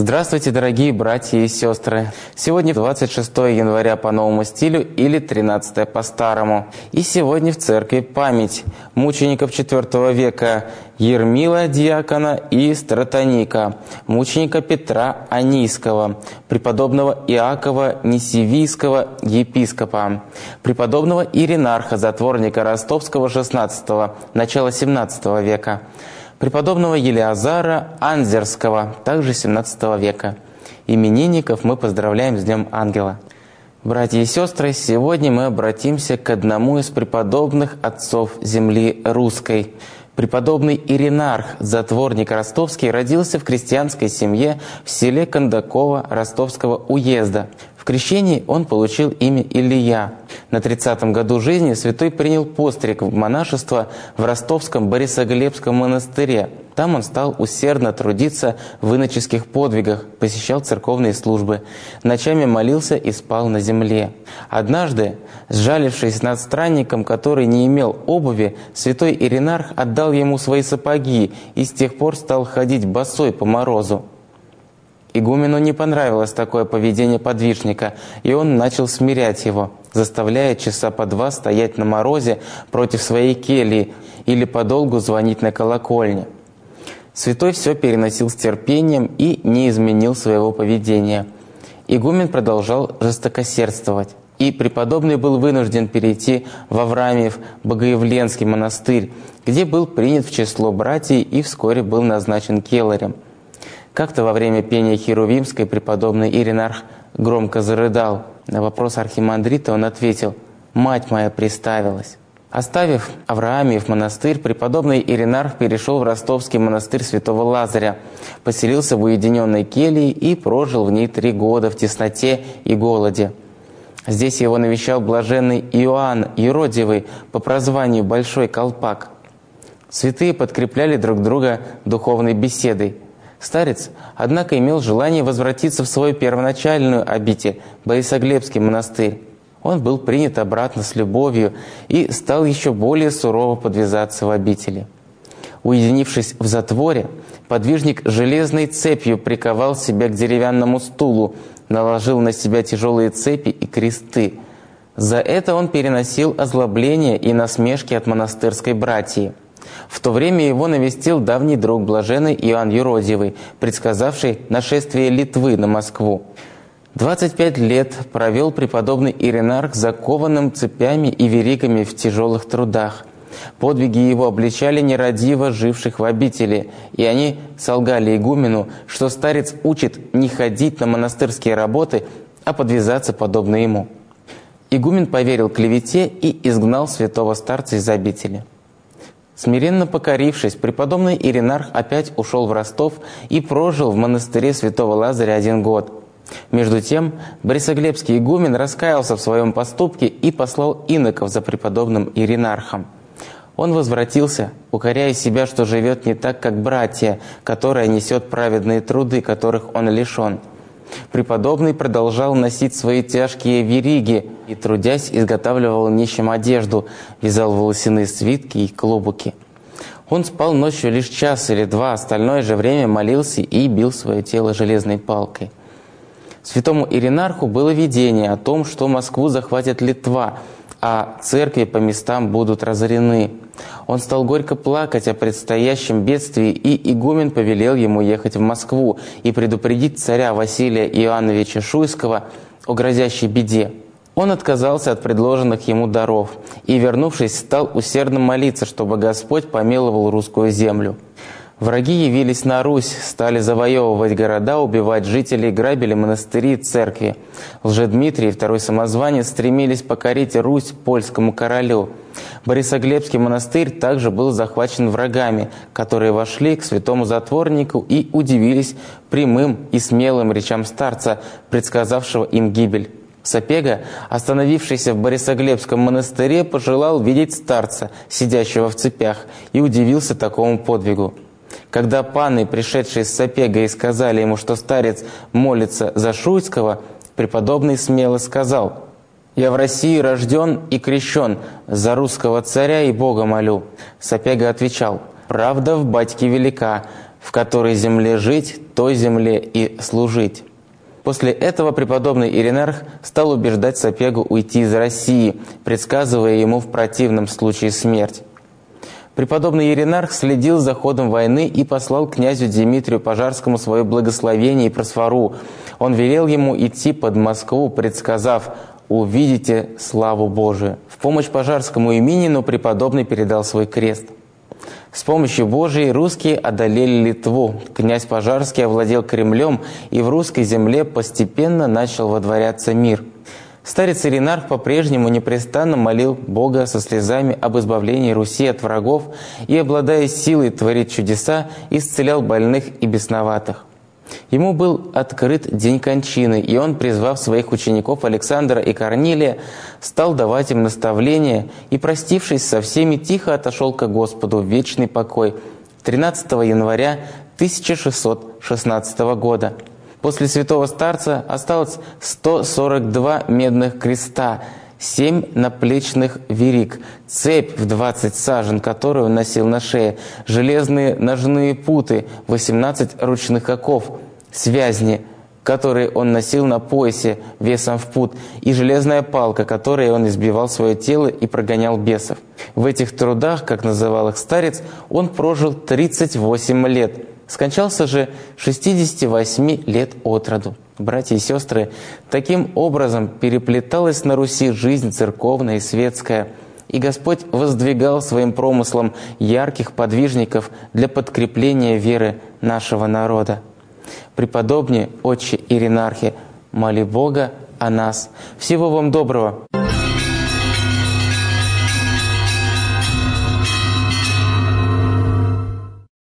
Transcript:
Здравствуйте, дорогие братья и сестры! Сегодня 26 января по новому стилю или 13 по старому. И сегодня в церкви память мучеников IV века Ермила диакона и Стратоника, мученика Петра Анийского, преподобного Иакова Нисивийского епископа, преподобного Иринарха, затворника Ростовского XVI, начала XVII века, преподобного Елеазара Анзерского, также 17 века. Именинников мы поздравляем с Днем Ангела. Братья и сестры, сегодня мы обратимся к одному из преподобных отцов земли русской. Преподобный Иринарх, затворник ростовский, родился в крестьянской семье в селе Кондаково Ростовского уезда. В крещении он получил имя Илья. На 30-м году жизни святой принял постриг в монашество в ростовском Борисоглебском монастыре. Там он стал усердно трудиться в иноческих подвигах, посещал церковные службы, ночами молился и спал на земле. Однажды, сжалившись над странником, который не имел обуви, святой Иринарх отдал ему свои сапоги и с тех пор стал ходить босой по морозу. Игумену не понравилось такое поведение подвижника, и он начал смирять его, заставляя часа по два стоять на морозе против своей кельи или подолгу звонить на колокольне. Святой все переносил с терпением и не изменил своего поведения. Игумен продолжал жестокосердствовать, и преподобный был вынужден перейти в Авраамиев Богоявленский монастырь, где был принят в число братьев и вскоре был назначен келарем. Как-то во время пения Херувимской преподобный Иринарх громко зарыдал. На вопрос архимандрита он ответил: «Мать моя приставилась». Оставив Авраамиев монастырь, преподобный Иринарх перешел в ростовский монастырь святого Лазаря, поселился в уединенной келье и прожил в ней 3 года в тесноте и голоде. Здесь его навещал блаженный Иоанн Юродивый по прозванию Большой Колпак. Святые подкрепляли друг друга духовной беседой. Старец, однако, имел желание возвратиться в свою первоначальную обитель, Борисоглебский монастырь. Он был принят обратно с любовью и стал еще более сурово подвязаться в обители. Уединившись в затворе, подвижник железной цепью приковал себя к деревянному стулу, наложил на себя тяжелые цепи и кресты. За это он переносил озлобления и насмешки от монастырской братьи. В то время его навестил давний друг блаженный Иоанн Юродивый, предсказавший нашествие Литвы на Москву. 25 лет провел преподобный Иринарх закованным цепями и веригами в тяжелых трудах. Подвиги его обличали нерадиво живших в обители, и они солгали игумену, что старец учит не ходить на монастырские работы, а подвязаться подобно ему. Игумен поверил клевете и изгнал святого старца из обители. Смиренно покорившись, преподобный Иринарх опять ушел в Ростов и прожил в монастыре святого Лазаря 1 год. Между тем, Борисоглебский игумен раскаялся в своем поступке и послал иноков за преподобным Иринархом. Он возвратился, укоряя себя, что живет не так, как братья, которая несет праведные труды, которых он лишен. Преподобный продолжал носить свои тяжкие вериги и, трудясь, изготавливал нищим одежду, вязал волосяные свитки и клобуки. Он спал ночью лишь час или 2, остальное же время молился и бил свое тело железной палкой. Святому Иринарху было видение о том, что Москву захватит Литва, а церкви по местам будут разорены. Он стал горько плакать о предстоящем бедствии, и игумен повелел ему ехать в Москву и предупредить царя Василия Иоанновича Шуйского о грозящей беде. Он отказался от предложенных ему даров и, вернувшись, стал усердно молиться, чтобы Господь помиловал русскую землю. Враги явились на Русь, стали завоевывать города, убивать жителей, грабили монастыри и церкви. Лжедмитрий и второй самозванец стремились покорить Русь польскому королю. Борисоглебский монастырь также был захвачен врагами, которые вошли к святому затворнику и удивились прямым и смелым речам старца, предсказавшего им гибель. Сапега, остановившийся в Борисоглебском монастыре, пожелал видеть старца, сидящего в цепях, и удивился такому подвигу. Когда паны, пришедшие с Сапегой, сказали ему, что старец молится за Шуйского, преподобный смело сказал: «Я в России рожден и крещен, за русского царя и Бога молю». Сапега отвечал: «Правда в батьке велика, в которой земле жить, той земле и служить. После этого преподобный Иринарх стал убеждать Сапегу уйти из России, предсказывая ему в противном случае смерть. Преподобный Иринарх следил за ходом войны и послал князю Дмитрию Пожарскому свое благословение и просфору. Он велел ему идти под Москву, предсказав: «Увидите славу Божию». В помощь Пожарскому именину преподобный передал свой крест. С помощью Божией русские одолели Литву. Князь Пожарский овладел Кремлем, и в русской земле постепенно начал водворяться мир. Старец Иринарх по-прежнему непрестанно молил Бога со слезами об избавлении Руси от врагов и, обладая силой творить чудеса, исцелял больных и бесноватых. Ему был открыт день кончины, и он, призвав своих учеников Александра и Корнилия, стал давать им наставления и, простившись со всеми, тихо отошел ко Господу в вечный покой 13 января 1616 года. После святого старца осталось 142 медных креста, 7 наплечных вериг, цепь в 20 сажен, которую он носил на шее, железные ножные путы, 18 ручных оков, связни, которые он носил на поясе весом в пуд, и железная палка, которой он избивал свое тело и прогонял бесов. В этих трудах, как называл их старец, он прожил 38 лет. Скончался же 68 лет от роду. Братья и сестры, таким образом переплеталась на Руси жизнь церковная и светская, и Господь воздвигал своим промыслом ярких подвижников для подкрепления веры нашего народа. Преподобные отче Иринархе, моли Бога о нас. Всего вам доброго!